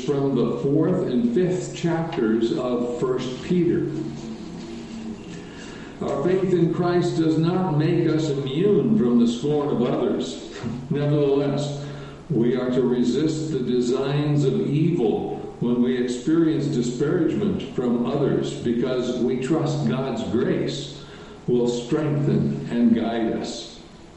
is from the 4th and 5th chapters of 1 Peter. Our faith in Christ does not make us immune from the scorn of others. Nevertheless, we are to resist the designs of evil when we experience disparagement from others, because we trust God's grace will strengthen and guide us.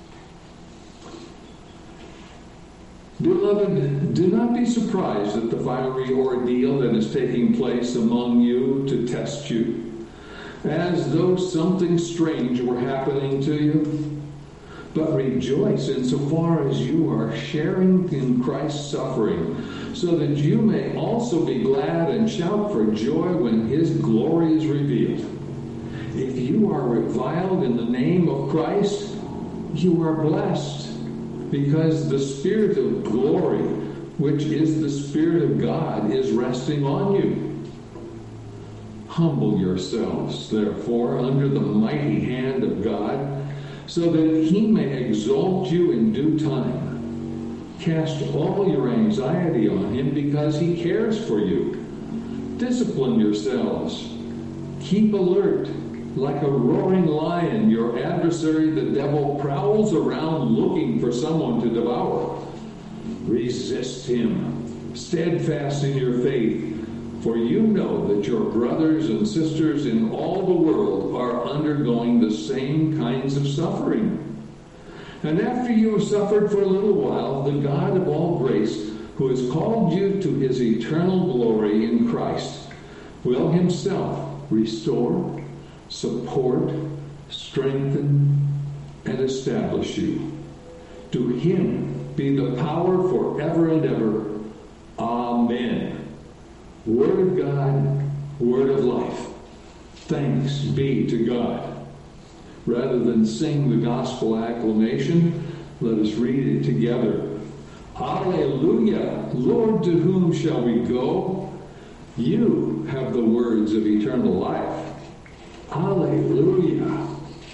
Beloved, do not be surprised at the fiery ordeal that is taking place among you to test you, as though something strange were happening to you. But rejoice insofar as you are sharing in Christ's suffering, so that you may also be glad and shout for joy when his glory is revealed. If you are reviled in the name of Christ, you are blessed, because the Spirit of glory, which is the Spirit of God, is resting on you. Humble yourselves, therefore, under the mighty hand of God, so that he may exalt you in due time. Cast all your anxiety on him, because he cares for you. Discipline yourselves. Keep alert. Like a roaring lion, your adversary, the devil, prowls around looking for someone to devour. Resist him, steadfast in your faith, for you know that your brothers and sisters in all the world are undergoing the same kinds of suffering. And after you have suffered for a little while, the God of all grace, who has called you to his eternal glory in Christ, will himself restore, support, strengthen, and establish you. To him be the power forever and ever. Amen. Word of God, word of life. Thanks be to God. Rather than sing the gospel acclamation, let us read it together. Alleluia! Lord, to whom shall we go? You have the words of eternal life. Alleluia!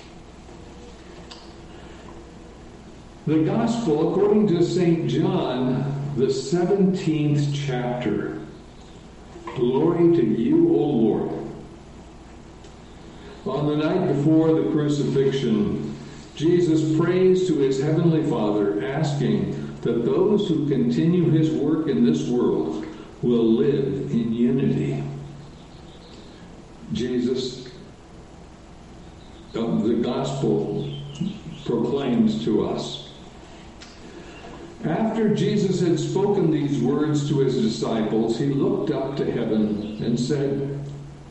The Gospel according to St. John, the 17th chapter. Glory to you, O Lord. On the night before the crucifixion, Jesus prays to his heavenly Father, asking that those who continue his work in this world will live in unity. Jesus, the Gospel proclaims to us. After Jesus had spoken these words to his disciples, he looked up to heaven and said,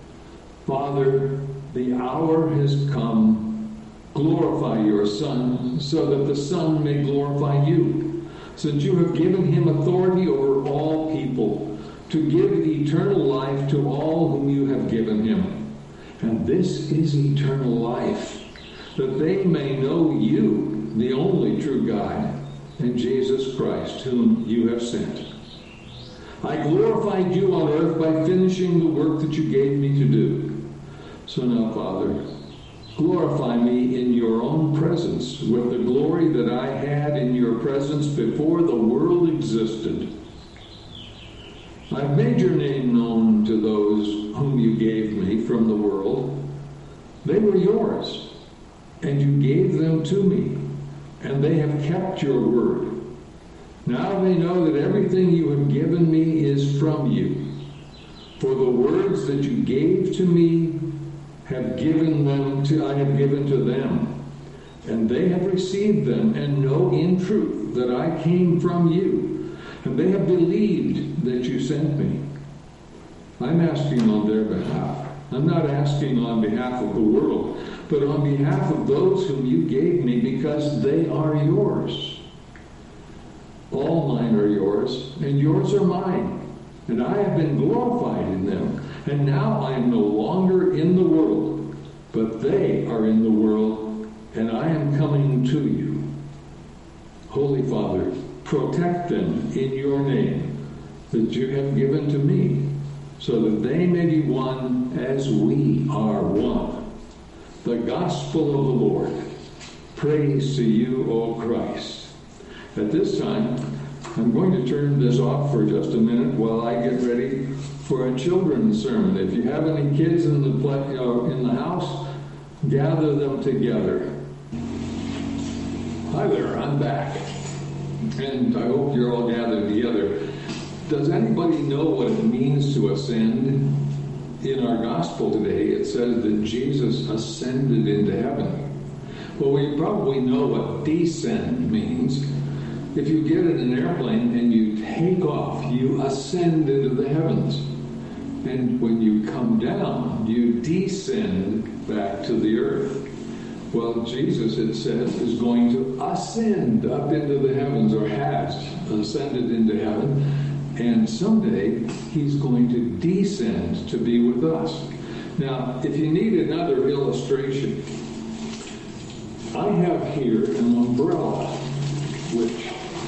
Father, the hour has come. Glorify your Son, so that the Son may glorify you, since you have given him authority over all people, to give eternal life to all whom you have given him. And this is eternal life, that they may know you, the only true God, and Jesus Christ, whom you have sent. I glorified you on earth by finishing the work that you gave me to do. So now, Father, glorify me in your own presence with the glory that I had in your presence before the world existed. I've made your name known to those whom you gave me from the world. They were yours, and you gave them to me, and they have kept your word. Now they know that everything you have given me is from you. For the words that you gave to me I have given to them, and they have received them, and know in truth that I came from you, and they have believed that you sent me. I'm asking on their behalf. I'm not asking on behalf of the world, but on behalf of those whom you gave me, because they are yours. All mine are yours, and yours are mine, and I have been glorified in them. And now I am no longer in the world, but they are in the world, and I am coming to you. Holy Father, protect them in your name that you have given to me, so that they may be one as we are one. The gospel of the Lord. Praise to you, O Christ. At this time, I'm going to turn this off for just a minute while I get for a children's sermon. If you have any kids in the house, gather them together. Hi there, I'm back. And I hope you're all gathered together. Does anybody know what it means to ascend? In our gospel today, it says that Jesus ascended into heaven. Well, we probably know what descend means. If you get in an airplane and you take off, you ascend into the heavens. And when you come down, you descend back to the earth. Well, Jesus, it says, is going to ascend up into the heavens, or has ascended into heaven. And someday, he's going to descend to be with us. Now, if you need another illustration, I have here an umbrella, which...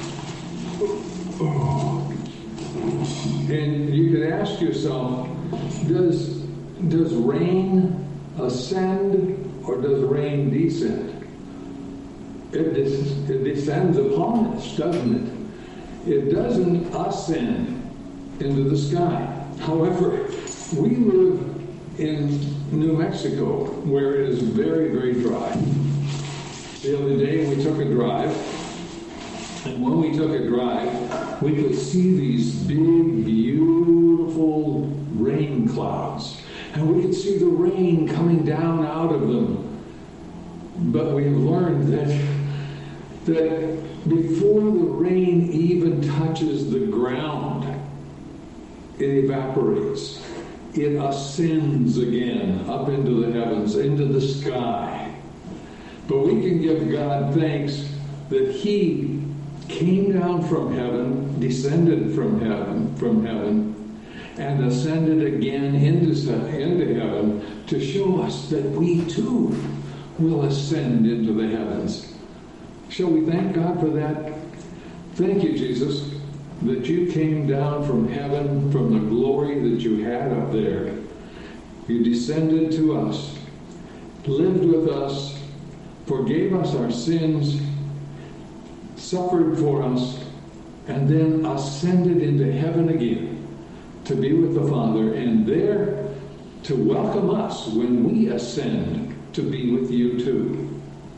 And you could ask yourself, does rain ascend or does rain descend? It descends upon us, doesn't it? It doesn't ascend into the sky. However, we live in New Mexico, where it is very, very dry. The other day we took a drive, and when we took a drive, we could see these big, beautiful rain clouds. And we could see the rain coming down out of them. But we've learned that before the rain even touches the ground, it evaporates. It ascends again up into the heavens, into the sky. But we can give God thanks that He came down from heaven, descended from heaven, and ascended again into heaven to show us that we too will ascend into the heavens. Shall we thank God for that? Thank you, Jesus, that you came down from heaven, from the glory that you had up there. You descended to us, lived with us, forgave us our sins, suffered for us, and then ascended into heaven again to be with the Father, and there to welcome us when we ascend to be with you too.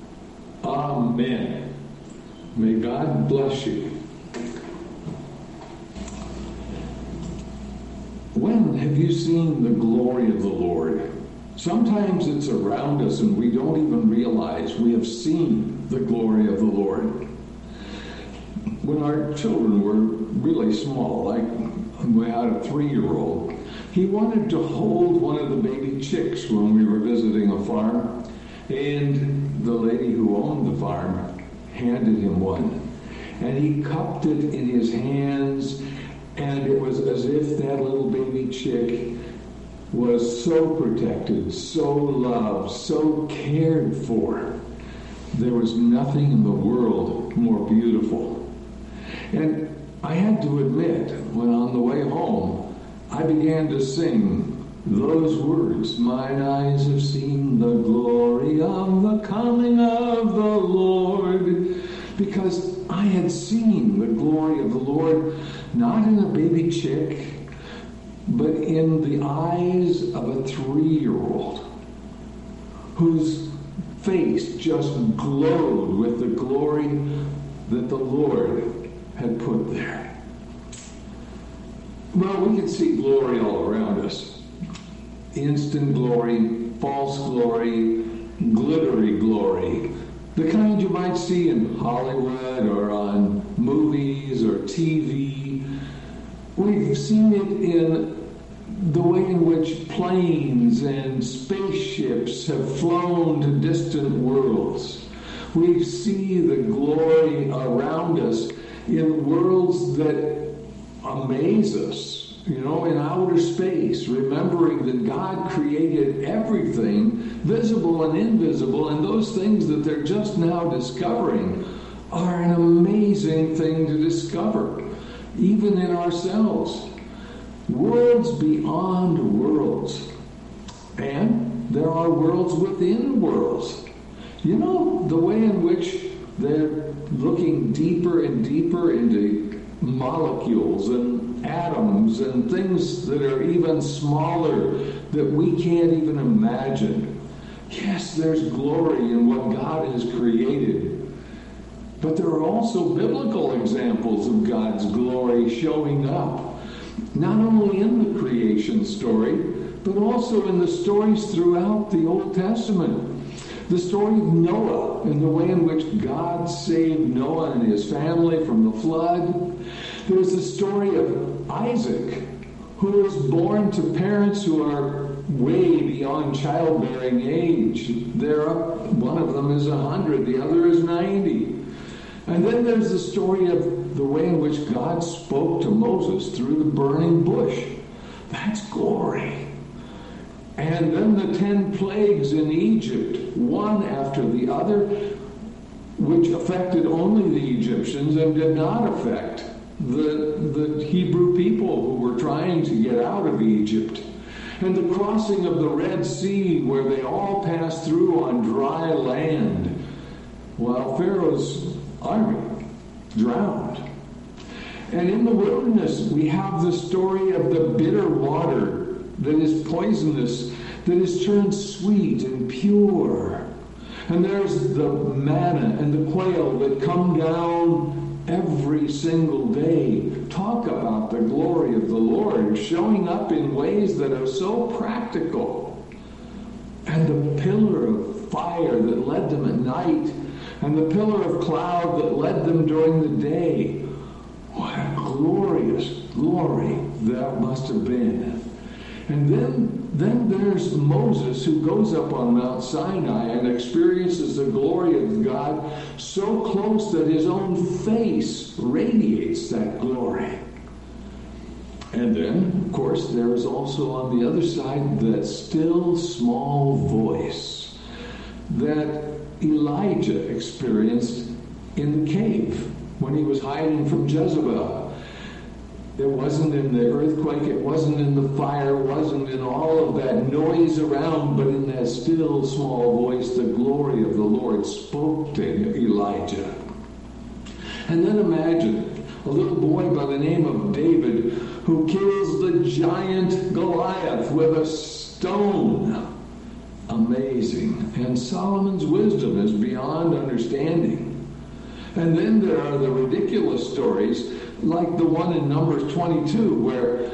Amen. May God bless you. When have you seen the glory of the Lord? Sometimes it's around us and we don't even realize we have seen the glory of the Lord. When our children were really small, like we had a 3-year-old, he wanted to hold one of the baby chicks when we were visiting a farm, and the lady who owned the farm handed him one. And he cupped it in his hands, and it was as if that little baby chick was so protected, so loved, so cared for. There was nothing in the world more beautiful. And I had to admit, when on the way home, I began to sing those words, "Mine eyes have seen the glory of the coming of the Lord," because I had seen the glory of the Lord not in a baby chick, but in the eyes of a 3-year-old whose face just glowed with the glory that the Lord had put there. Well, we can see glory all around us. Instant glory, false glory, glittery glory. The kind you might see in Hollywood or on movies or TV. We've seen it in the way in which planes and spaceships have flown to distant worlds. We see the glory around us in worlds that amaze us, in outer space, remembering that God created everything, visible and invisible, and those things that they're just now discovering are an amazing thing to discover, even in ourselves. Worlds beyond worlds. And there are worlds within worlds. You know, the way in which they're looking deeper and deeper into molecules and atoms and things that are even smaller that we can't even imagine. Yes, there's glory in what God has created. But there are also biblical examples of God's glory showing up, not only in the creation story, but also in the stories throughout the Old Testament. The story of Noah and the way in which God saved Noah and his family from the flood. There's the story of Isaac, who was born to parents who are way beyond childbearing age. One of them is 100, the other is 90. And then there's the story of the way in which God spoke to Moses through the burning bush. That's glory. And then the 10 plagues in Egypt, one after the other, which affected only the Egyptians and did not affect the Hebrew people who were trying to get out of Egypt. And the crossing of the Red Sea, where they all passed through on dry land, while Pharaoh's army drowned. And in the wilderness, we have the story of the bitter water that is poisonous, that is turned sweet and pure. And there's the manna and the quail that come down every single day. Talk about the glory of the Lord showing up in ways that are so practical. And the pillar of fire that led them at night, and the pillar of cloud that led them during the day. What a glorious glory that must have been. And then there's Moses, who goes up on Mount Sinai and experiences the glory of God so close that his own face radiates that glory. And then, of course, there is also on the other side that still small voice that Elijah experienced in the cave when he was hiding from Jezebel. It wasn't in the earthquake, it wasn't in the fire, it wasn't in all of that noise around, but in that still small voice, the glory of the Lord spoke to Elijah. And then imagine a little boy by the name of David who kills the giant Goliath with a stone. Amazing. And Solomon's wisdom is beyond understanding. And then there are the ridiculous stories, like the one in Numbers 22, where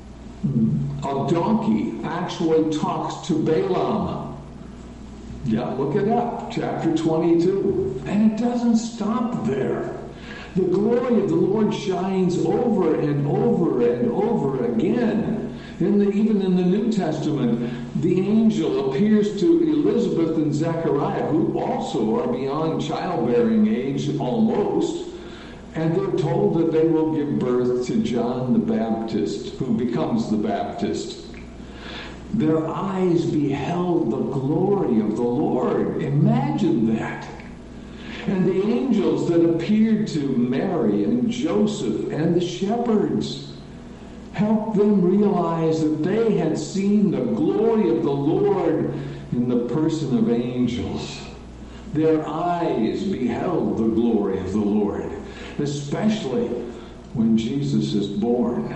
a donkey actually talks to Balaam. Yeah, look it up, chapter 22. And it doesn't stop there. The glory of the Lord shines over and over and over again. Even in the New Testament, the angel appears to Elizabeth and Zechariah, who also are beyond childbearing age almost, and they're told that they will give birth to John the Baptist, who becomes the Baptist. Their eyes beheld the glory of the Lord. Imagine that. And the angels that appeared to Mary and Joseph and the shepherds helped them realize that they had seen the glory of the Lord in the person of angels. Their eyes beheld the glory of the Lord, especially when Jesus is born.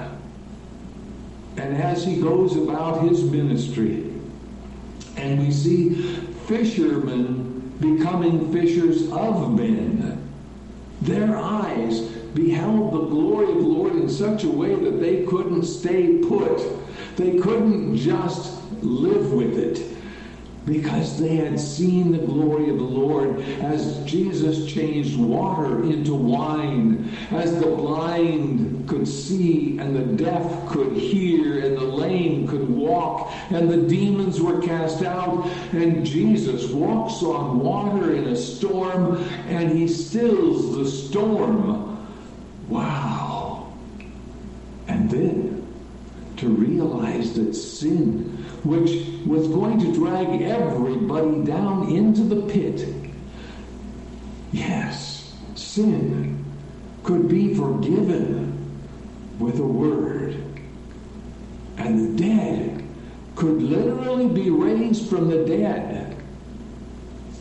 And as he goes about his ministry, and we see fishermen becoming fishers of men, their eyes beheld the glory of the Lord in such a way that they couldn't stay put. They couldn't just live with it, because they had seen the glory of the Lord as Jesus changed water into wine, as the blind could see and the deaf could hear and the lame could walk and the demons were cast out, and Jesus walks on water in a storm and he stills the storm. Wow. And then to realize that sin, which was going to drag everybody down into the pit, yes, sin could be forgiven with a word. And the dead could literally be raised from the dead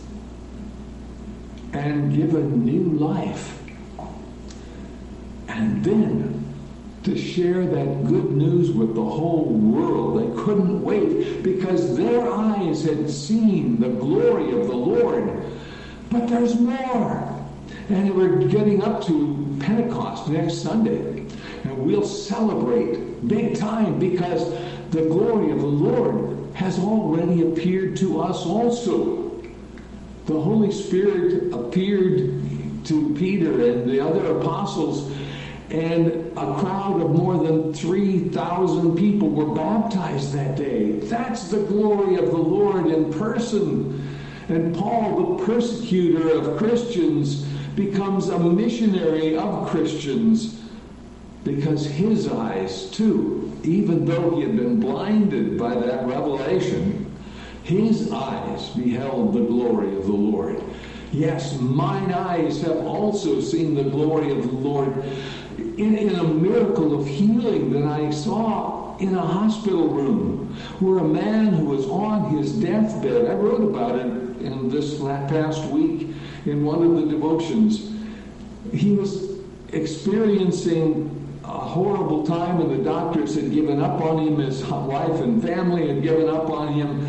and given new life. And And then to share that good news with the whole world. They couldn't wait because their eyes had seen the glory of the Lord. But there's more. And we're getting up to Pentecost next Sunday. And we'll celebrate big time because the glory of the Lord has already appeared to us also. The Holy Spirit appeared to Peter and the other apostles, and a crowd of more than 3,000 people were baptized that day. That's the glory of the Lord in person. And Paul, the persecutor of Christians, becomes a missionary of Christians because his eyes, too, even though he had been blinded by that revelation, his eyes beheld the glory of the Lord. Yes, mine eyes have also seen the glory of the Lord in a miracle of healing that I saw in a hospital room where a man who was on his deathbed, I wrote about it in this past week in one of the devotions. He was experiencing a horrible time, and the doctors had given up on him. His wife and family had given up on him.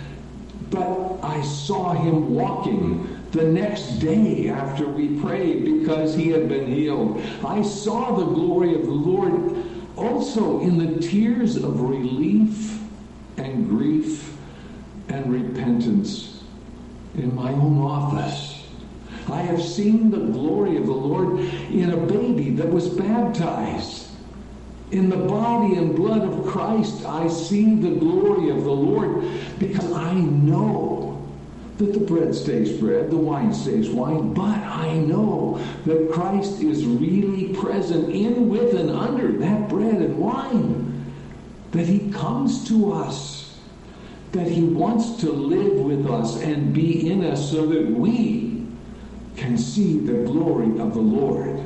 But I saw him walking the next day after we prayed because he had been healed. I saw the glory of the Lord also in the tears of relief and grief and repentance in my own office. I have seen the glory of the Lord in a baby that was baptized. In the body and blood of Christ, I see the glory of the Lord because I know that the bread stays bread, the wine stays wine, but I know that Christ is really present in, with, and under that bread and wine, that he comes to us, that he wants to live with us and be in us so that we can see the glory of the Lord.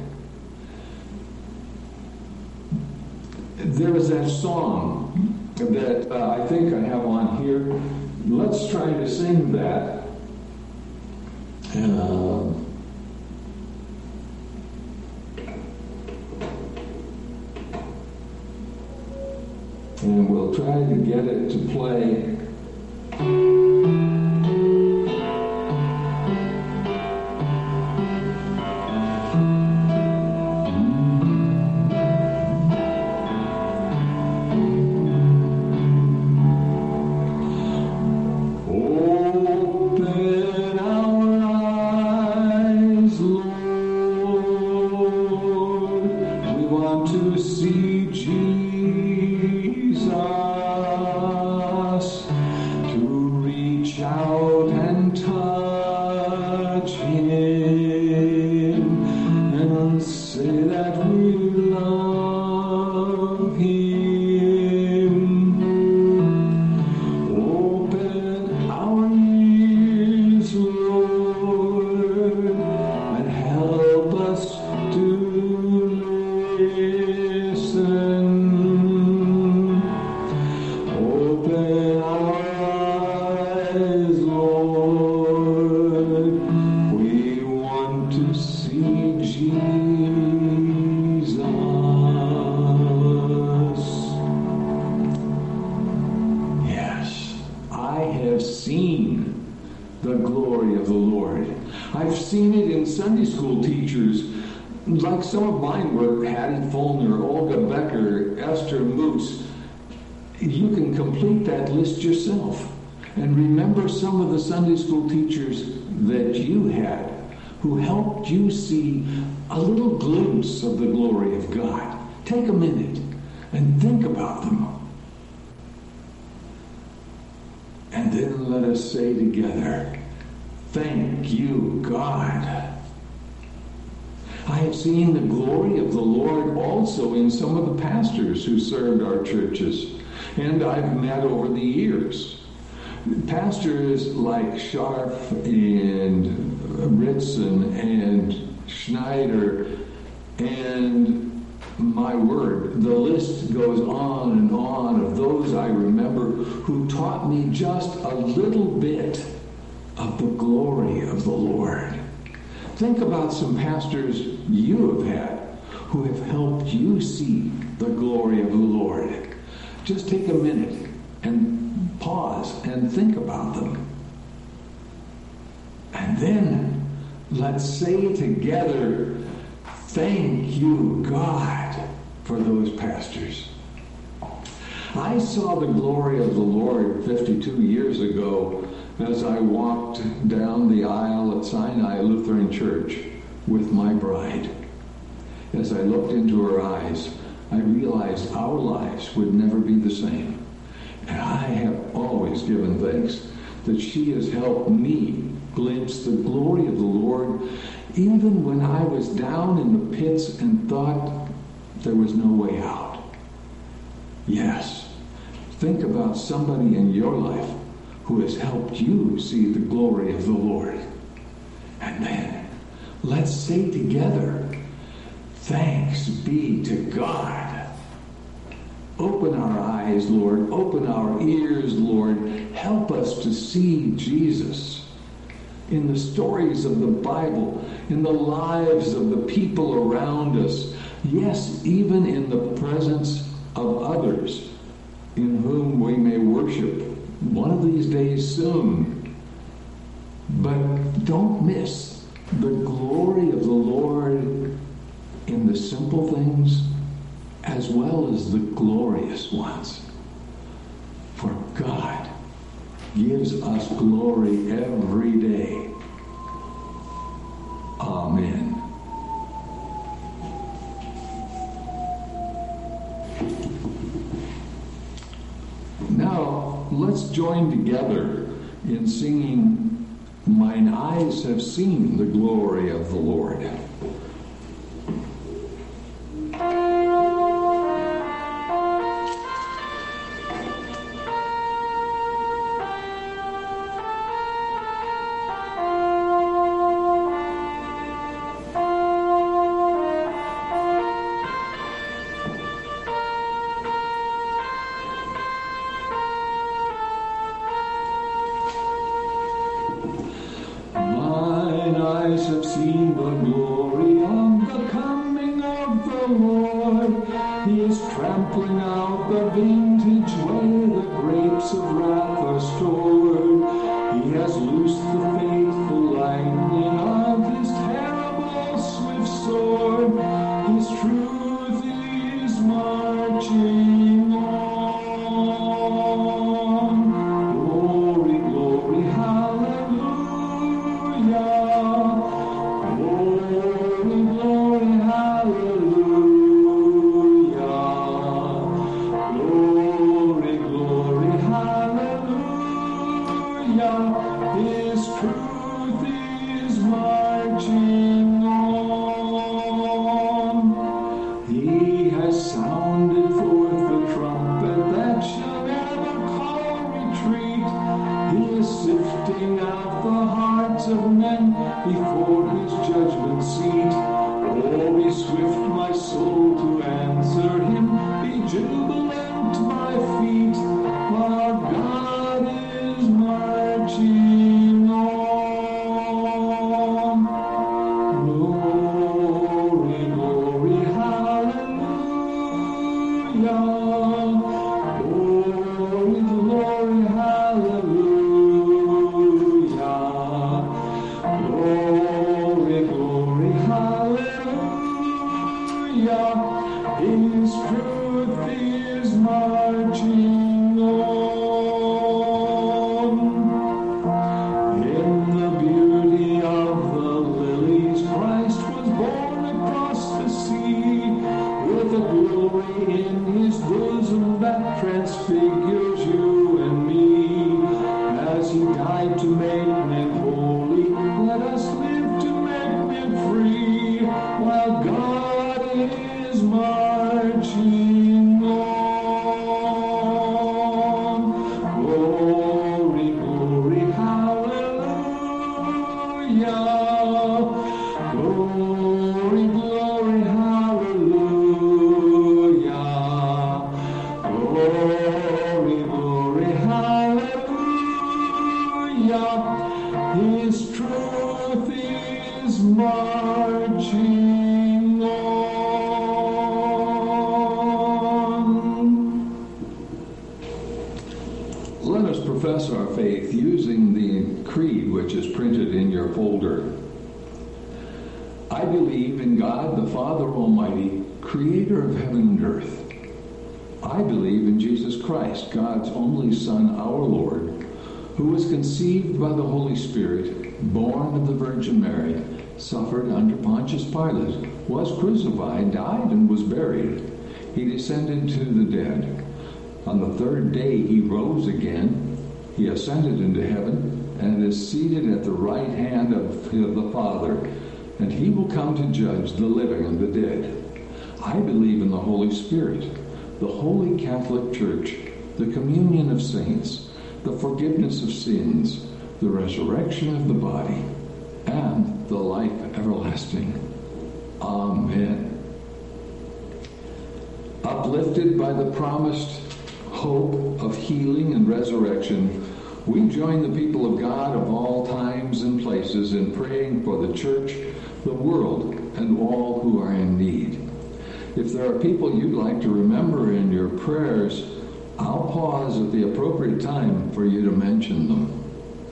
There is that song that I think I have on here. Let's try to sing that. And we'll try to get it to play. Like some of mine were Hattie Fulner, Olga Becker, Esther Moose. You can complete that list yourself. And remember some of the Sunday school teachers that you had who helped you see a little glimpse of the glory of God. Take a minute and think about them. And then let us say together, thank you, God. I have seen the glory of the Lord also in some of the pastors who served our churches, and I've met over the years. Pastors like Scharf and Ritson and Schneider, and my word, the list goes on and on of those I remember who taught me just a little bit of the glory of the Lord. Think about some pastors you have had who have helped you see the glory of the Lord? Just take a minute and pause and think about them. And then let's say together, thank you, God, for those pastors. I saw the glory of the Lord 52 years ago as I walked down the aisle at Sinai Lutheran Church with my bride. As I looked into her eyes, I realized our lives would never be the same. And I have always given thanks that she has helped me glimpse the glory of the Lord even when I was down in the pits and thought there was no way out. Yes, think about somebody in your life who has helped you see the glory of the Lord. And then, let's say together, thanks be to God. Open our eyes, Lord. Open our ears, Lord. Help us to see Jesus in the stories of the Bible, in the lives of the people around us. Yes, even in the presence of others in whom we may worship one of these days soon. But don't miss the glory of the Lord in the simple things as well as the glorious ones. For God gives us glory every day. Amen. Now, let's join together in singing, "Mine eyes have seen the glory of the Lord." In his glory. profess our faith using the creed which is printed in your folder. I believe in God, the Father Almighty, creator of heaven and earth. I believe in Jesus Christ, God's only Son, our Lord, who was conceived by the Holy Spirit, born of the Virgin Mary, suffered under Pontius Pilate, was crucified, died, and was buried. He descended to the dead. On the third day he rose again. He ascended into heaven and is seated at the right hand of the Father, and he will come to judge the living and the dead. I believe in the Holy Spirit, the Holy Catholic Church, the communion of saints, the forgiveness of sins, the resurrection of the body, and the life everlasting. Amen. Uplifted by the promised hope of healing and resurrection, we join the people of God of all times and places in praying for the church, the world, and all who are in need. If there are people you'd like to remember in your prayers, I'll pause at the appropriate time for you to mention them.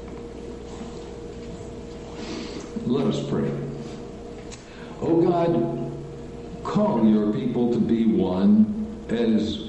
Let us pray. O God, call your people to be one as